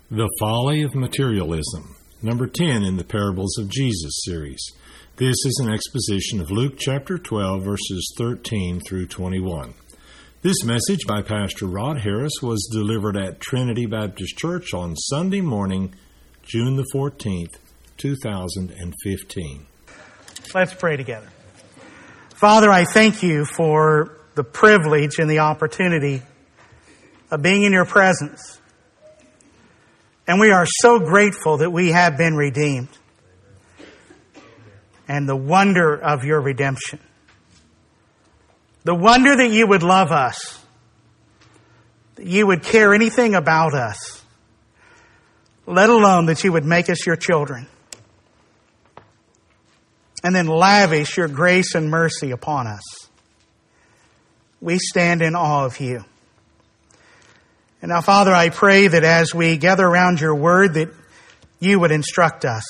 The Folly of Materialism, number 10 in the Parables of Jesus series. This is an exposition of Luke chapter 12, verses 13 through 21. This message by Pastor Rod Harris was delivered at Trinity Baptist Church on Sunday morning, June the 14th, 2015. Let's pray together. Father, I thank you for the privilege and the opportunity of being in your presence. And we are so grateful that we have been redeemed. And the wonder of your redemption. The wonder that you would love us. That you would care anything about us. Let alone that you would make us your children. And then lavish your grace and mercy upon us. We stand in awe of you. And now, Father, I pray that as we gather around your word, that you would instruct us.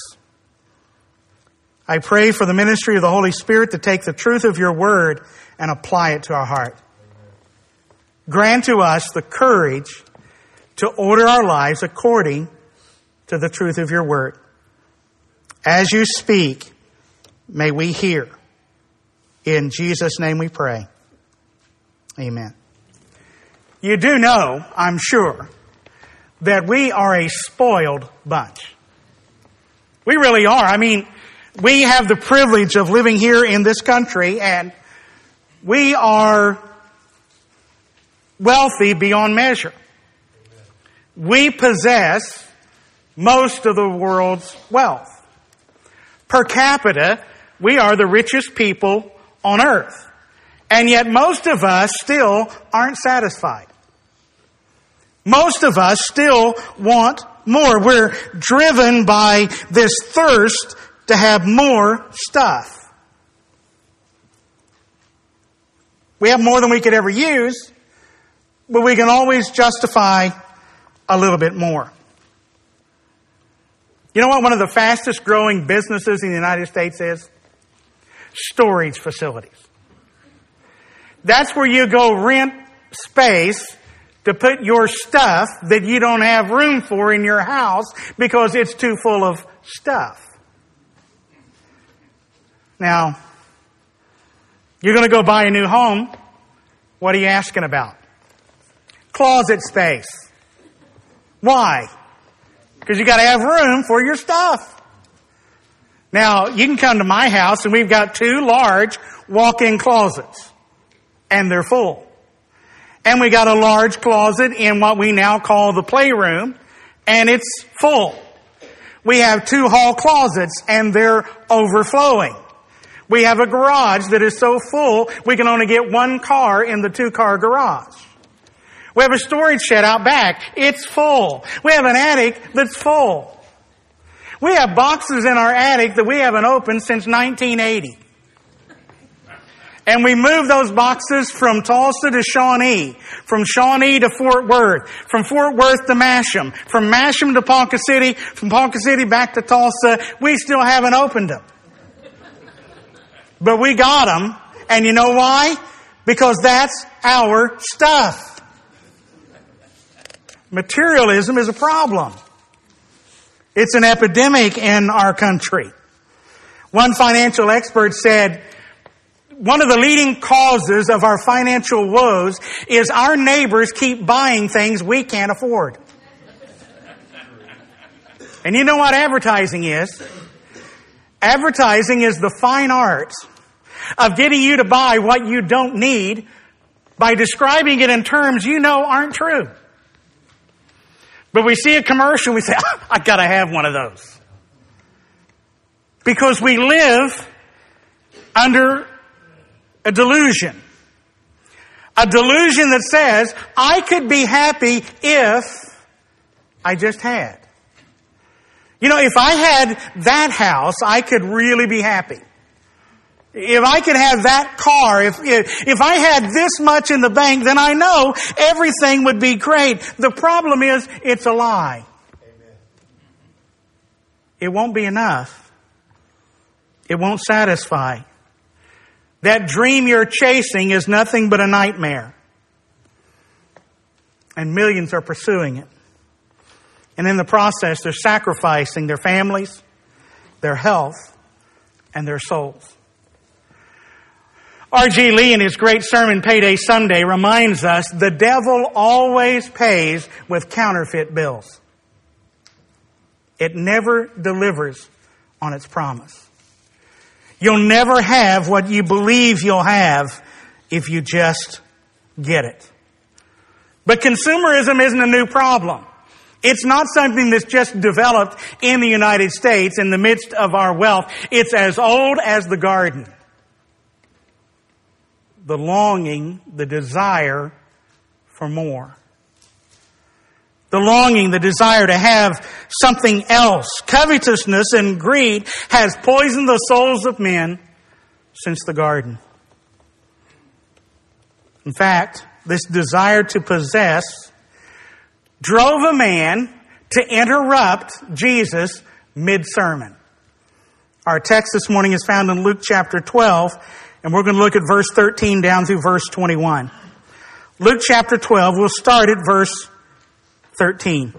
I pray for the ministry of the Holy Spirit to take the truth of your word and apply it to our heart. Grant to us the courage to order our lives according to the truth of your word. As you speak, may we hear. In Jesus' name we pray. Amen. You do know, I'm sure, that we are a spoiled bunch. We really are. I mean, we have the privilege of living here in this country, and we are wealthy beyond measure. We possess most of the world's wealth. Per capita, we are the richest people on earth. And yet most of us still aren't satisfied. Most of us still want more. We're driven by this thirst to have more stuff. We have more than we could ever use, but we can always justify a little bit more. You know what one of the fastest growing businesses in the United States is? Storage facilities. That's where you go rent space to put your stuff that you don't have room for in your house because it's too full of stuff. Now, you're going to go buy a new home. What are you asking about? Closet space. Why? Because you got to have room for your stuff. Now, you can come to my house and we've got 2 large walk-in closets. And they're full. And we got a large closet in what we now call the playroom, and it's full. We have 2 hall closets, and they're overflowing. We have a garage that is so full, we can only get 1 car in the 2-car garage. We have a storage shed out back. It's full. We have an attic that's full. We have boxes in our attic that we haven't opened since 1980. And we moved those boxes from Tulsa to Shawnee, from Shawnee to Fort Worth, from Fort Worth to Masham, from Masham to Ponca City, from Ponca City back to Tulsa. We still haven't opened them. But we got them. And you know why? Because that's our stuff. Materialism is a problem. It's an epidemic in our country. One financial expert said, one of the leading causes of our financial woes is our neighbors keep buying things we can't afford. And you know what advertising is? Advertising is the fine art of getting you to buy what you don't need by describing it in terms you know aren't true. But we see a commercial, we say, I gotta have one of those. Because we live under a delusion. A delusion that says, I could be happy if I just had. You know, if I had that house, I could really be happy. If I could have that car, if I had this much in the bank, then I know everything would be great. The problem is, it's a lie. Amen. It won't be enough. It won't satisfy. That dream you're chasing is nothing but a nightmare. And millions are pursuing it. And in the process, they're sacrificing their families, their health, and their souls. R.G. Lee, in his great sermon, Payday Sunday, reminds us the devil always pays with counterfeit bills. It never delivers on its promise. You'll never have what you believe you'll have if you just get it. But consumerism isn't a new problem. It's not something that's just developed in the United States in the midst of our wealth. It's as old as the garden. The longing, the desire for more. The longing, the desire to have something else. Covetousness and greed has poisoned the souls of men since the garden. In fact, this desire to possess drove a man to interrupt Jesus mid-sermon. Our text this morning is found in Luke chapter 12, and we're going to look at verse 13 down through verse 21. Luke chapter 12, we'll start at verse 13.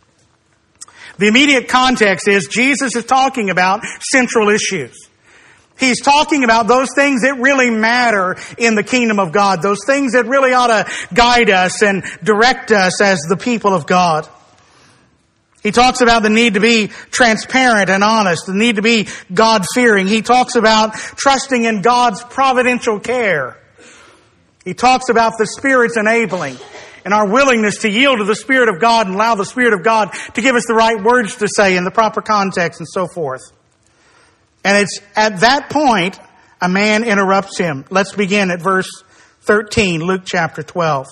The immediate context is Jesus is talking about central issues. He's talking about those things that really matter in the kingdom of God, those things that really ought to guide us and direct us as the people of God. He talks about the need to be transparent and honest, the need to be God-fearing. He talks about trusting in God's providential care. He talks about the Spirit's enabling and our willingness to yield to the Spirit of God and allow the Spirit of God to give us the right words to say in the proper context and so forth. And it's at that point a man interrupts him. Let's begin at verse 13, Luke chapter 12.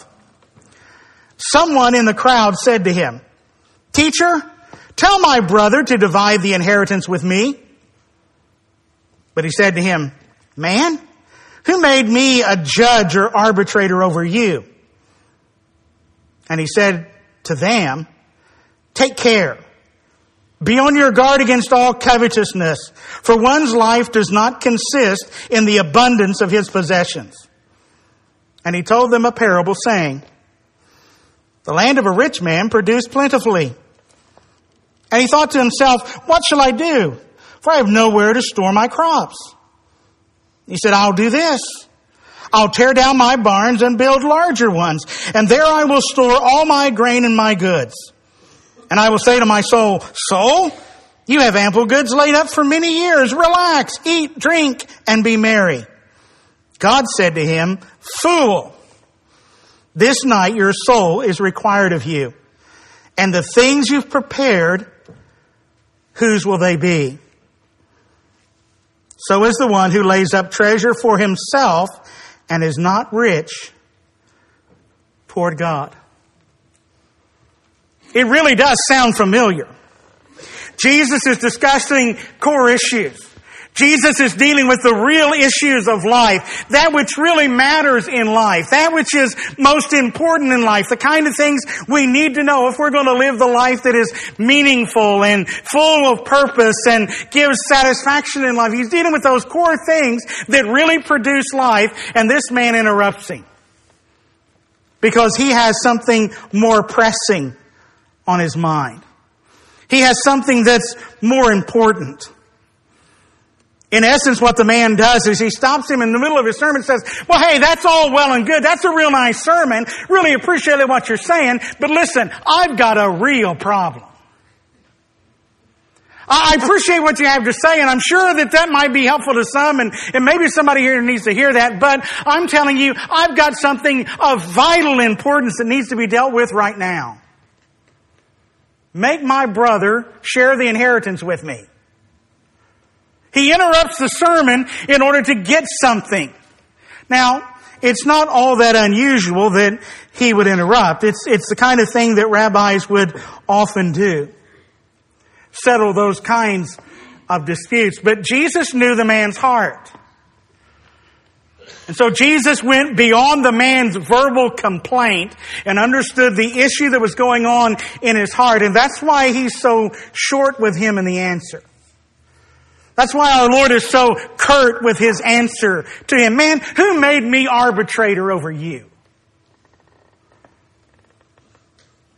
Someone in the crowd said to him, "Teacher, tell my brother to divide the inheritance with me." But he said to him, "Man, who made me a judge or arbitrator over you?" And he said to them, "Take care. Be on your guard against all covetousness, for one's life does not consist in the abundance of his possessions." And he told them a parable, saying, "The land of a rich man produced plentifully. And he thought to himself, 'What shall I do? For I have nowhere to store my crops.' He said, 'I'll do this. I'll tear down my barns and build larger ones, and there I will store all my grain and my goods. And I will say to my soul, Soul, you have ample goods laid up for many years. Relax, eat, drink, and be merry.' God said to him, 'Fool, this night your soul is required of you. And the things you've prepared, whose will they be? So is the one who lays up treasure for himself and is not rich toward God.'" It really does sound familiar. Jesus is discussing core issues. Jesus is dealing with the real issues of life, that which really matters in life, that which is most important in life, the kind of things we need to know if we're going to live the life that is meaningful and full of purpose and gives satisfaction in life. He's dealing with those core things that really produce life, and this man interrupts him because he has something more pressing on his mind. He has something that's more important. In essence, what the man does is he stops him in the middle of his sermon and says, "Well, hey, that's all well and good. That's a real nice sermon. Really appreciate what you're saying. But listen, I've got a real problem. I appreciate what you have to say, and I'm sure that might be helpful to some, and maybe somebody here needs to hear that. But I'm telling you, I've got something of vital importance that needs to be dealt with right now. Make my brother share the inheritance with me." He interrupts the sermon in order to get something. Now, it's not all that unusual that he would interrupt. It's the kind of thing that rabbis would often do. Settle those kinds of disputes. But Jesus knew the man's heart. And so Jesus went beyond the man's verbal complaint and understood the issue that was going on in his heart. And that's why he's so short with him in the answer. That's why our Lord is so curt with his answer to him. "Man, who made me arbitrator over you?"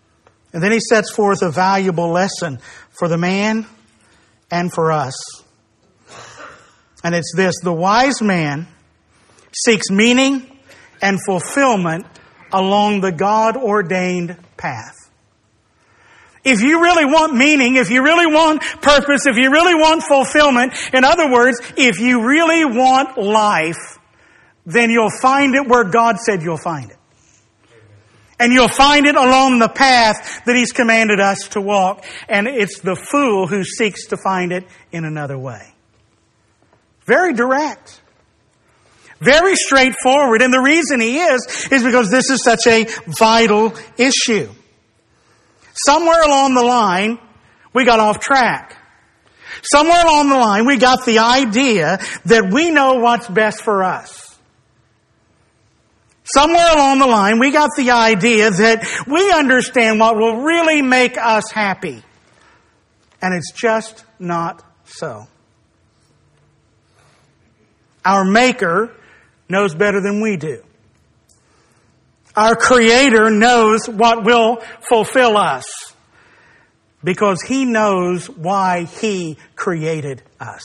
And then he sets forth a valuable lesson for the man and for us. And it's this: the wise man seeks meaning and fulfillment along the God-ordained path. If you really want meaning, if you really want purpose, if you really want fulfillment, in other words, if you really want life, then you'll find it where God said you'll find it. And you'll find it along the path that He's commanded us to walk. And it's the fool who seeks to find it in another way. Very direct. Very straightforward. And the reason he is because this is such a vital issue. Somewhere along the line, we got off track. Somewhere along the line, we got the idea that we know what's best for us. Somewhere along the line, we got the idea that we understand what will really make us happy. And it's just not so. Our Maker knows better than we do. Our Creator knows what will fulfill us because He knows why He created us.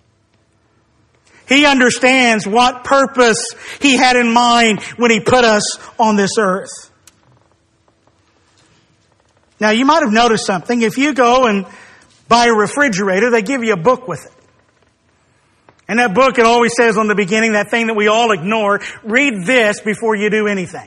He understands what purpose He had in mind when He put us on this earth. Now, you might have noticed something. If you go and buy a refrigerator, they give you a book with it. And that book, it always says on the beginning, that thing that we all ignore, read this before you do anything.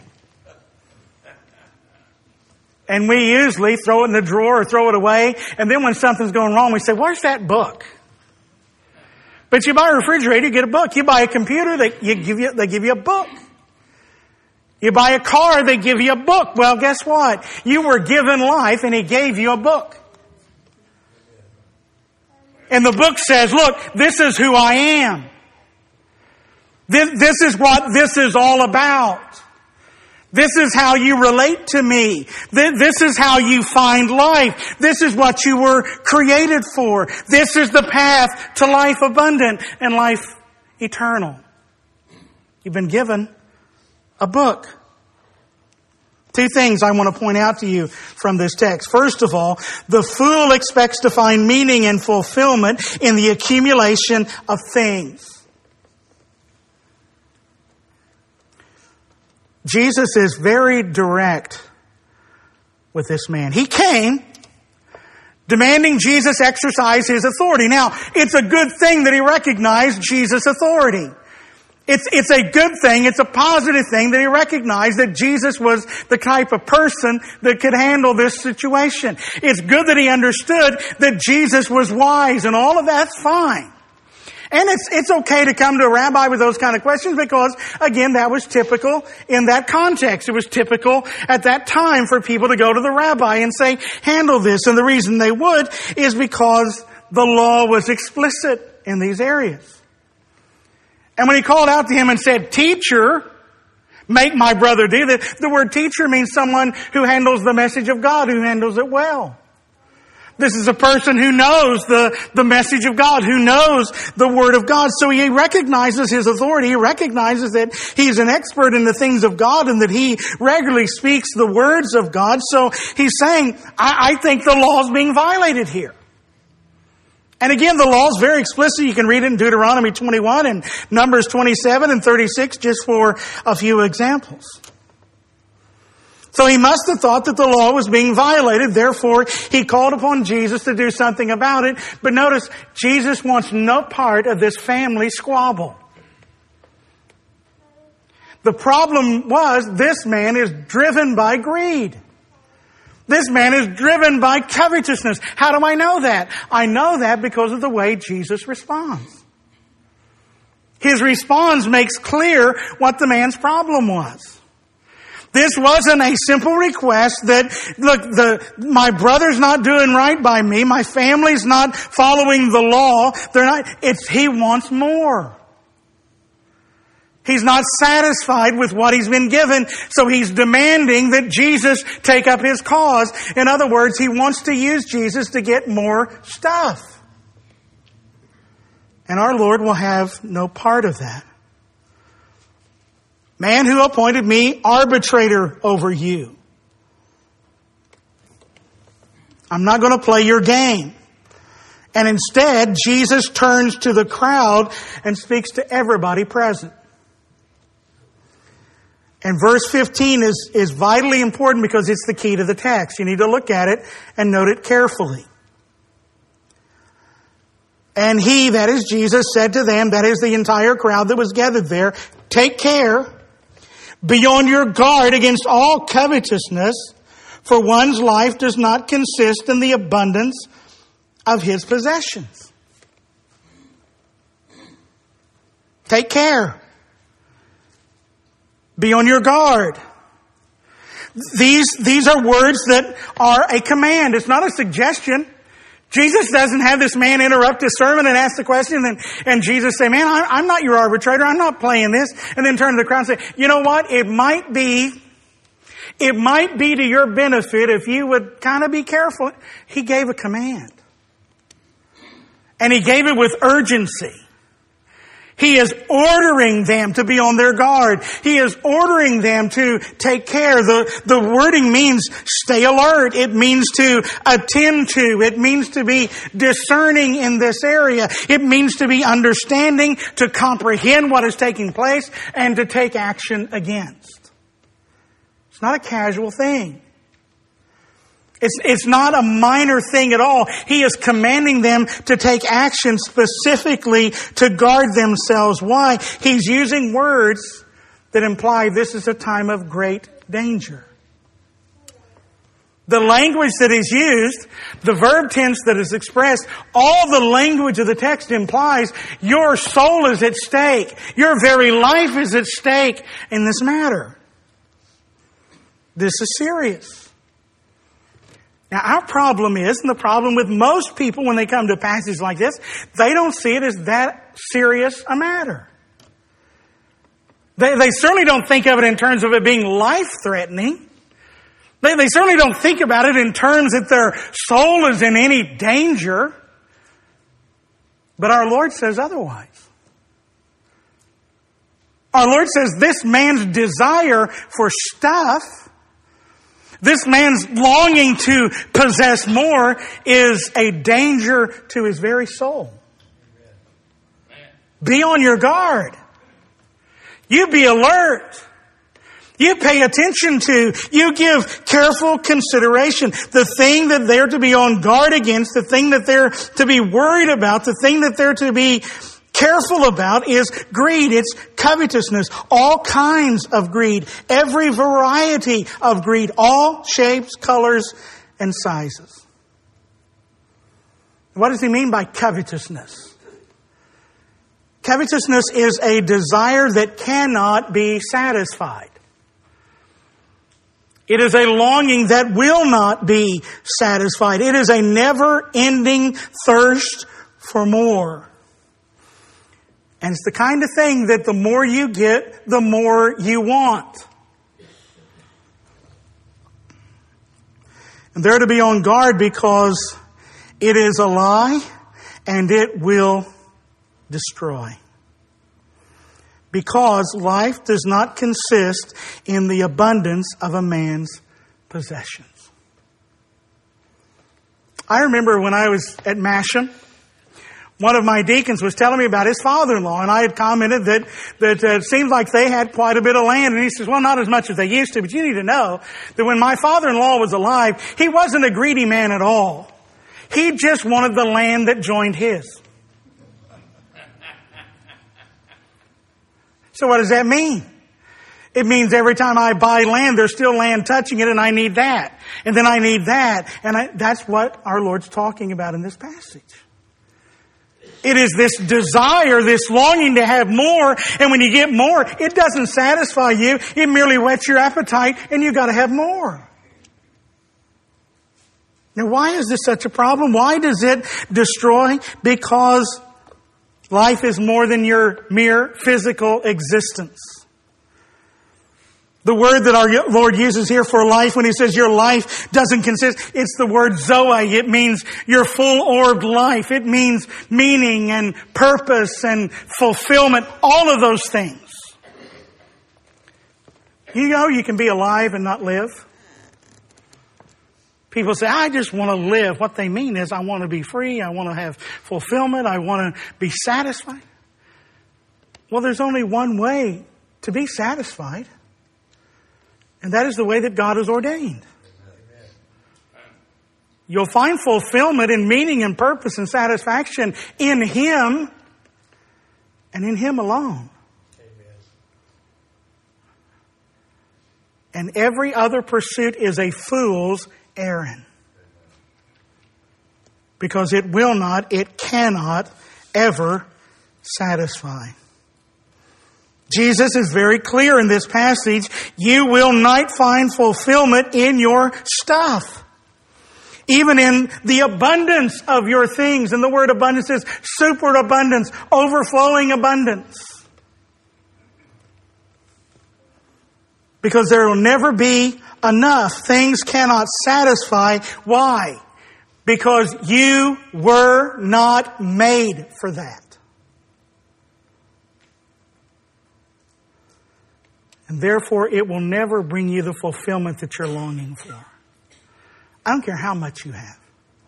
And we usually throw it in the drawer or throw it away. And then when something's going wrong, we say, where's that book? But you buy a refrigerator, you get a book. You buy a computer, they give you a book. You buy a car, they give you a book. Well, guess what? You were given life and He gave you a book. And the book says, look, this is who I am. This is what this is all about. This is how you relate to me. This is how you find life. This is what you were created for. This is the path to life abundant and life eternal. You've been given a book. Two things I want to point out to you from this text. First of all, the fool expects to find meaning and fulfillment in the accumulation of things. Jesus is very direct with this man. He came demanding Jesus exercise His authority. Now, it's a good thing that he recognized Jesus' authority. It's a good thing, it's a positive thing that he recognized that Jesus was the type of person that could handle this situation. It's good that he understood that Jesus was wise, and all of that's fine. And it's okay to come to a rabbi with those kind of questions because, again, that was typical in that context. It was typical at that time for people to go to the rabbi and say, handle this. And the reason they would is because the law was explicit in these areas. And when he called out to him and said, teacher, make my brother do that, the word teacher means someone who handles the message of God, who handles it well. This is a person who knows the message of God, who knows the Word of God. So he recognizes his authority. He recognizes that he's an expert in the things of God and that he regularly speaks the words of God. So he's saying, I think the law is being violated here. And again, the law is very explicit. You can read it in Deuteronomy 21 and Numbers 27 and 36, just for a few examples. So he must have thought that the law was being violated. Therefore, he called upon Jesus to do something about it. But notice, Jesus wants no part of this family squabble. The problem was this man is driven by greed. This man is driven by covetousness. How do I know that? I know that because of the way Jesus responds. His response makes clear what the man's problem was. This wasn't a simple request that, look, my brother's not doing right by me. My family's not following the law. He wants more. He's not satisfied with what he's been given, so he's demanding that Jesus take up his cause. In other words, he wants to use Jesus to get more stuff. And our Lord will have no part of that. Man who appointed me arbitrator over you. I'm not going to play your game. And instead, Jesus turns to the crowd and speaks to everybody present. And verse 15 is vitally important because it's the key to the text. You need to look at it and note it carefully. And he, that is Jesus, said to them, that is the entire crowd that was gathered there, take care, be on your guard against all covetousness, for one's life does not consist in the abundance of his possessions. Take care. Be on your guard. These are words that are a command. It's not a suggestion. Jesus doesn't have this man interrupt his sermon and ask the question and Jesus say, man, I'm not your arbitrator. I'm not playing this. And then turn to the crowd and say, you know what? It might be to your benefit if you would kind of be careful. He gave a command. And he gave it with urgency. He is ordering them to be on their guard. He is ordering them to take care. The wording means stay alert. It means to attend to. It means to be discerning in this area. It means to be understanding, to comprehend what is taking place, and to take action against. It's not a casual thing. It's not a minor thing at all. He is commanding them to take action specifically to guard themselves. Why? He's using words that imply this is a time of great danger. The language that is used, the verb tense that is expressed, all the language of the text implies your soul is at stake. Your very life is at stake in this matter. This is serious. Now, our problem is, and the problem with most people when they come to a passage like this, they don't see it as that serious a matter. They certainly don't think of it in terms of it being life-threatening. They certainly don't think about it in terms that their soul is in any danger. But our Lord says otherwise. Our Lord says this man's desire for stuff, this man's longing to possess more, is a danger to his very soul. Be on your guard. You be alert. You pay attention to. You give careful consideration. The thing that they're to be on guard against, the thing that they're to be worried about, the thing that they're to be careful about is greed. It's covetousness. All kinds of greed. Every variety of greed. All shapes, colors, and sizes. What does he mean by covetousness? Covetousness is a desire that cannot be satisfied. It is a longing that will not be satisfied. It is a never-ending thirst for more. And it's the kind of thing that the more you get, the more you want. And they're to be on guard because it is a lie and it will destroy. Because life does not consist in the abundance of a man's possessions. I remember when I was at Masham, one of my deacons was telling me about his father-in-law, and I had commented that it seemed like they had quite a bit of land. And he says, well, not as much as they used to, but you need to know that when my father-in-law was alive, he wasn't a greedy man at all. He just wanted the land that joined his. So what does that mean? It means every time I buy land, there's still land touching it, and I need that. And then I need that. And that's what our Lord's talking about in this passage. It is this desire, this longing to have more. And when you get more, it doesn't satisfy you. It merely whets your appetite, and you've got to have more. Now, why is this such a problem? Why does it destroy? Because life is more than your mere physical existence. The word that our Lord uses here for life, when He says your life doesn't consist, it's the word zoe. It means your full-orbed life. It means meaning and purpose and fulfillment, all of those things. You know you can be alive and not live. People say, I just want to live. What they mean is, I want to be free. I want to have fulfillment. I want to be satisfied. Well, there's only one way to be satisfied. And that is the way that God has ordained. You'll find fulfillment and meaning and purpose and satisfaction in Him and in Him alone. And every other pursuit is a fool's errand. Because it will not, it cannot ever satisfy. Jesus is very clear in this passage. You will not find fulfillment in your stuff. Even in the abundance of your things. And the word abundance is superabundance, overflowing abundance. Because there will never be enough. Things cannot satisfy. Why? Because you were not made for that. And therefore, it will never bring you the fulfillment that you're longing for. I don't care how much you have.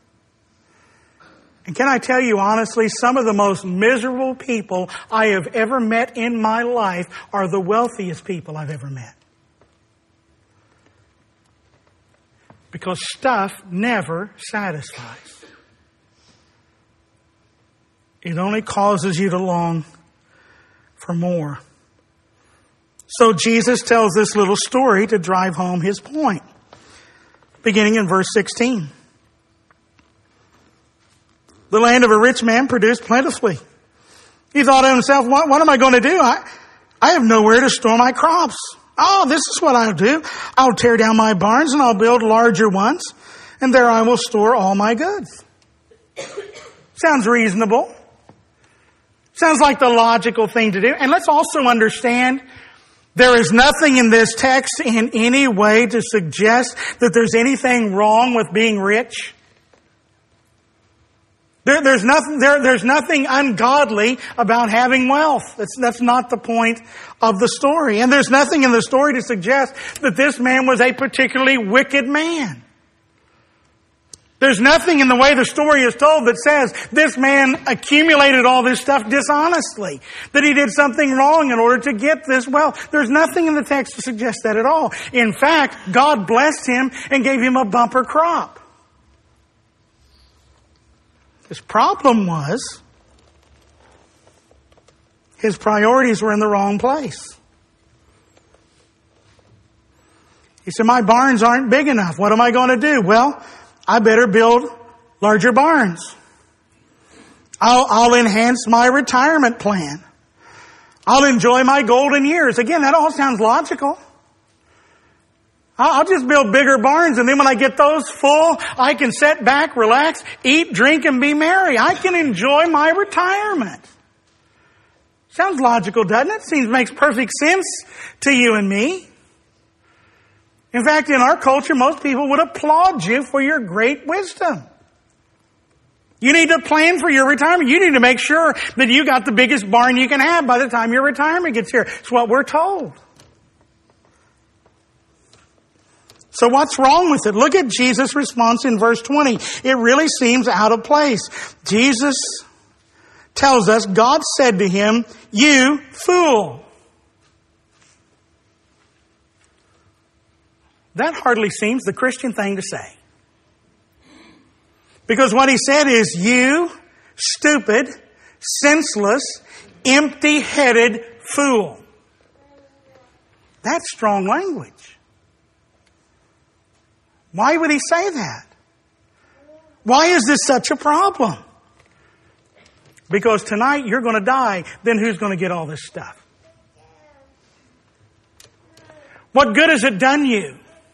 And can I tell you honestly, some of the most miserable people I have ever met in my life are the wealthiest people I've ever met. Because stuff never satisfies. It only causes you to long for more. So Jesus tells this little story to drive home his point. Beginning in verse 16. The land of a rich man produced plentifully. He thought to himself, what am I going to do? I have nowhere to store my crops. Oh, this is what I'll do. I'll tear down my barns and I'll build larger ones. And there I will store all my goods. Sounds reasonable. Sounds like the logical thing to do. And let's also understand, there is nothing in this text in any way to suggest that there's anything wrong with being rich. There's nothing ungodly about having wealth. That's not the point of the story. And there's nothing in the story to suggest that this man was a particularly wicked man. There's nothing in the way the story is told that says this man accumulated all this stuff dishonestly, that he did something wrong in order to get this wealth. There's nothing in the text to suggest that at all. In fact, God blessed him and gave him a bumper crop. His problem was his priorities were in the wrong place. He said, my barns aren't big enough. What am I going to do? Well, I better build larger barns. I'll enhance my retirement plan. I'll enjoy my golden years. Again, that all sounds logical. I'll just build bigger barns, and then when I get those full, I can sit back, relax, eat, drink, and be merry. I can enjoy my retirement. Sounds logical, doesn't it? Makes perfect sense to you and me. In fact, in our culture, most people would applaud you for your great wisdom. You need to plan for your retirement. You need to make sure that you got the biggest barn you can have by the time your retirement gets here. It's what we're told. So what's wrong with it? Look at Jesus' response in verse 20. It really seems out of place. Jesus tells us, God said to him, you fool. That hardly seems the Christian thing to say. Because what he said is, you stupid, senseless, empty-headed fool. That's strong language. Why would he say that? Why is this such a problem? Because tonight you're going to die, then who's going to get all this stuff? What good has it done you?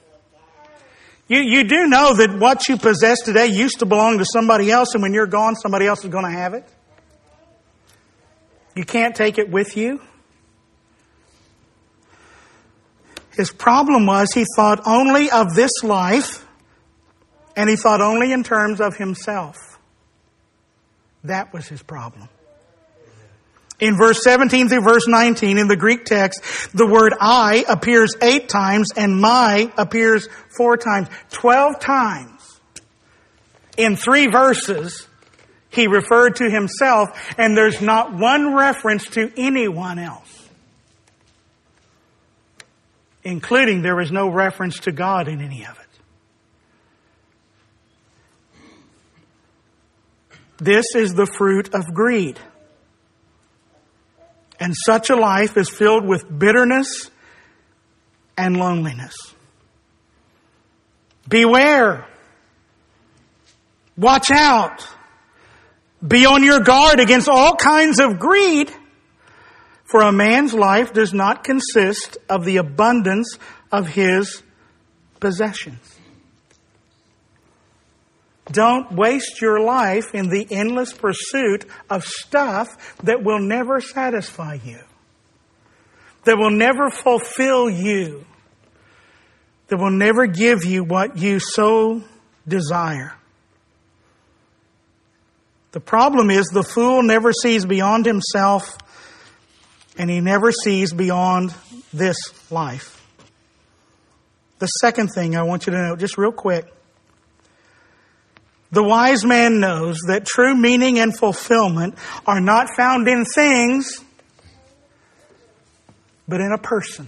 You do know that what you possess today used to belong to somebody else, and when you're gone, somebody else is going to have it. You can't take it with you. His problem was he thought only of this life, and he thought only in terms of himself. That was his problem. In verse 17 through verse 19 in the Greek text, the word I appears 8 times and my appears 4 times. 12 times In 3 verses, he referred to himself, and there's not one reference to anyone else. Including there is no reference to God in any of it. This is the fruit of greed. And such a life is filled with bitterness and loneliness. Beware. Watch out. Be on your guard against all kinds of greed, for a man's life does not consist of the abundance of his possessions. Don't waste your life in the endless pursuit of stuff that will never satisfy you, that will never fulfill you, that will never give you what you so desire. The problem is the fool never sees beyond himself, and he never sees beyond this life. The second thing I want you to know, just real quick. The wise man knows that true meaning and fulfillment are not found in things, but in a person.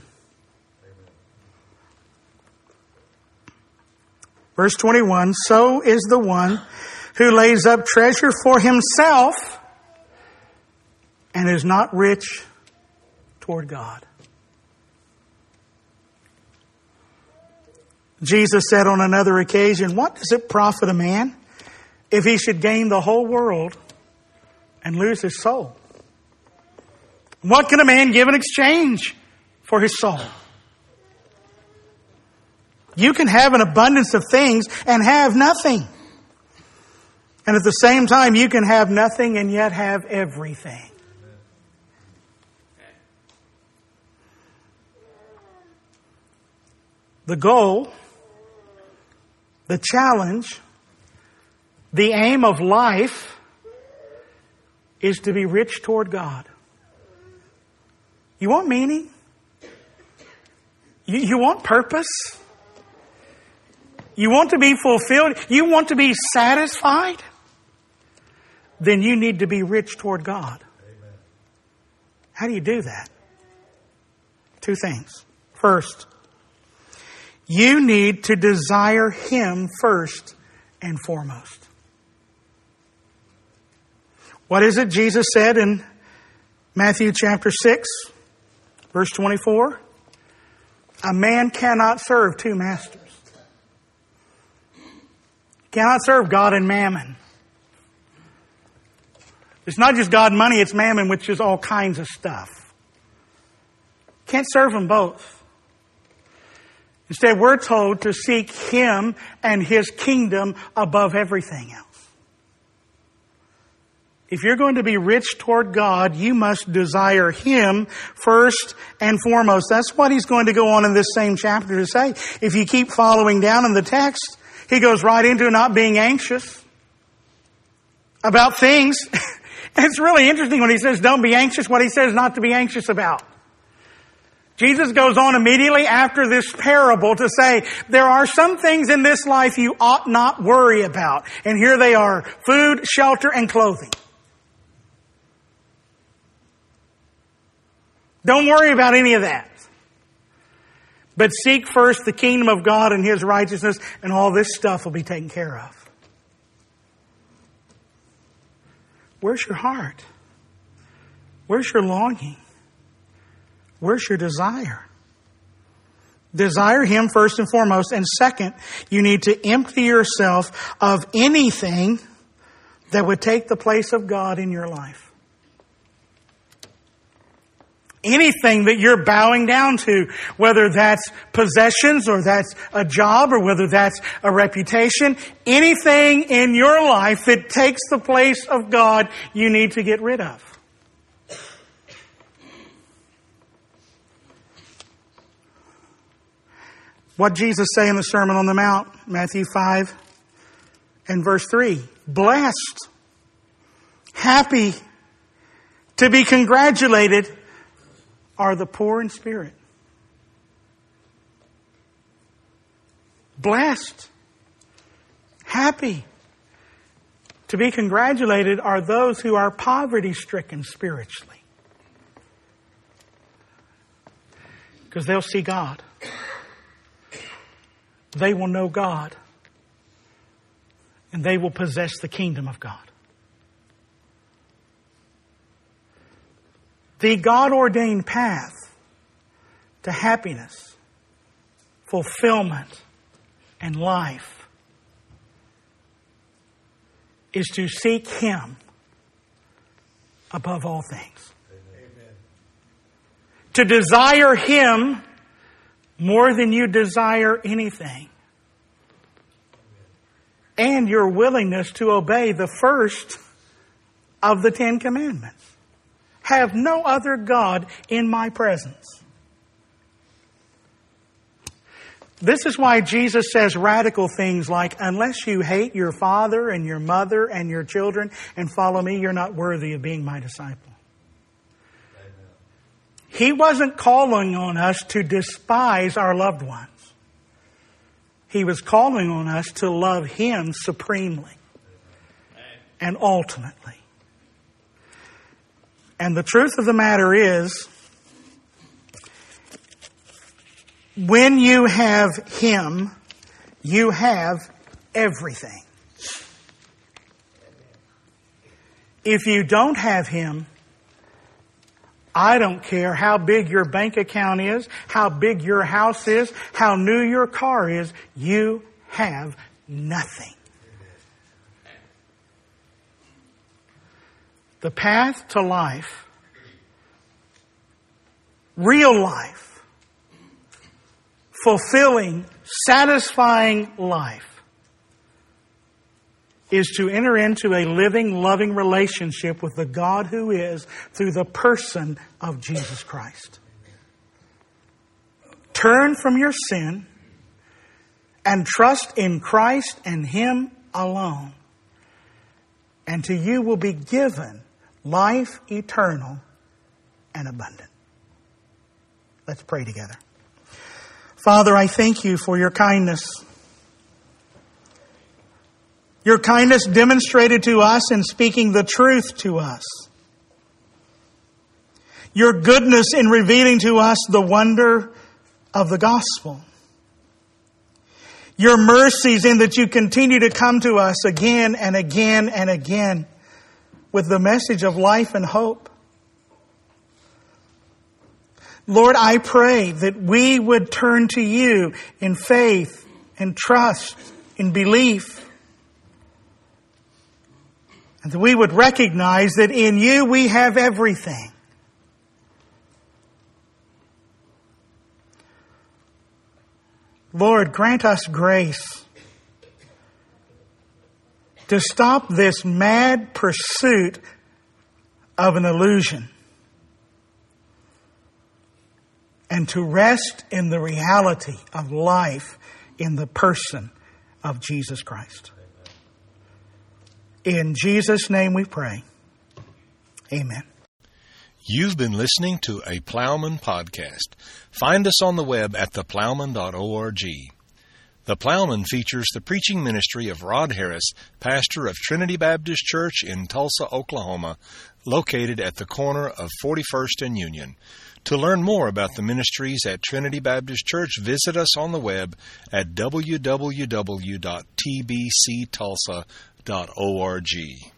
Verse 21, so is the one who lays up treasure for himself and is not rich toward God. Jesus said on another occasion, what does it profit a man if he should gain the whole world and lose his soul? What can a man give in exchange for his soul? You can have an abundance of things and have nothing. And at the same time, you can have nothing and yet have everything. The goal, the challenge, the aim of life is to be rich toward God. You want meaning? You want purpose? You want to be fulfilled? You want to be satisfied? Then you need to be rich toward God. Amen. How do you do that? 2 things. First, you need to desire Him first and foremost. What is it Jesus said in Matthew chapter 6, verse 24? A man cannot serve 2 masters. Cannot serve God and mammon. It's not just God and money, it's mammon, which is all kinds of stuff. Can't serve them both. Instead, we're told to seek Him and His kingdom above everything else. If you're going to be rich toward God, you must desire Him first and foremost. That's what He's going to go on in this same chapter to say. If you keep following down in the text, He goes right into not being anxious about things. It's really interesting when He says don't be anxious, what He says not to be anxious about. Jesus goes on immediately after this parable to say, there are some things in this life you ought not worry about. And here they are, food, shelter, and clothing. Don't worry about any of that. But seek first the kingdom of God and His righteousness, and all this stuff will be taken care of. Where's your heart? Where's your longing? Where's your desire? Desire Him first and foremost. And second, you need to empty yourself of anything that would take the place of God in your life. Anything that you're bowing down to, whether that's possessions or that's a job or whether that's a reputation, anything in your life that takes the place of God, you need to get rid of. What did Jesus say in the Sermon on the Mount, Matthew 5 and verse 3? Blessed, happy, to be congratulated are the poor in spirit. Blessed, happy, To be congratulated are those who are poverty-stricken spiritually. Because they'll see God. They will know God. And they will possess the kingdom of God. The God-ordained path to happiness, fulfillment, and life is to seek Him above all things. Amen. To desire Him more than you desire anything. And your willingness to obey the first of the 10 Commandments. Have no other God in my presence. This is why Jesus says radical things like, unless you hate your father and your mother and your children and follow me, you're not worthy of being my disciple. Amen. He wasn't calling on us to despise our loved ones. He was calling on us to love Him supremely and ultimately. And the truth of the matter is, when you have Him, you have everything. If you don't have Him, I don't care how big your bank account is, how big your house is, how new your car is, you have nothing. The path to life, real life, fulfilling, satisfying life, is to enter into a living, loving relationship with the God who is through the person of Jesus Christ. Turn from your sin and trust in Christ and Him alone. And to you will be given life eternal and abundant. Let's pray together. Father, I thank You for Your kindness. Your kindness demonstrated to us in speaking the truth to us. Your goodness in revealing to us the wonder of the gospel. Your mercies in that You continue to come to us again and again and again with the message of life and hope. Lord, I pray that we would turn to You in faith and trust, in belief. And that we would recognize that in You we have everything. Lord, grant us grace to stop this mad pursuit of an illusion and to rest in the reality of life in the person of Jesus Christ. In Jesus' name we pray. Amen. You've been listening to a Plowman podcast. Find us on the web at theplowman.org. The Plowman features the preaching ministry of Rod Harris, pastor of Trinity Baptist Church in Tulsa, Oklahoma, located at the corner of 41st and Union. To learn more about the ministries at Trinity Baptist Church, visit us on the web at www.tbctulsa.org.